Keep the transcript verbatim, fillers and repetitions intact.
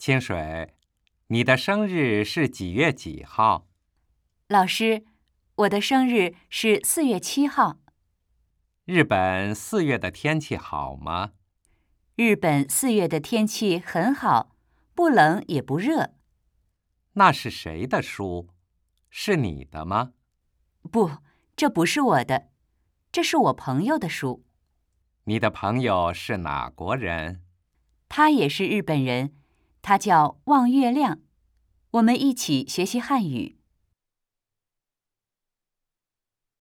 清水，你的生日是几月几号？ 老师，我的生日是四月七号。 日本四月的天气好吗？ 日本四月的天气很好，不冷也不热。 那是谁的书？是你的吗？ 不，这不是我的，这是我朋友的书。 你的朋友是哪国人？ 他也是日本人，他叫望月亮。我们一起学习汉语。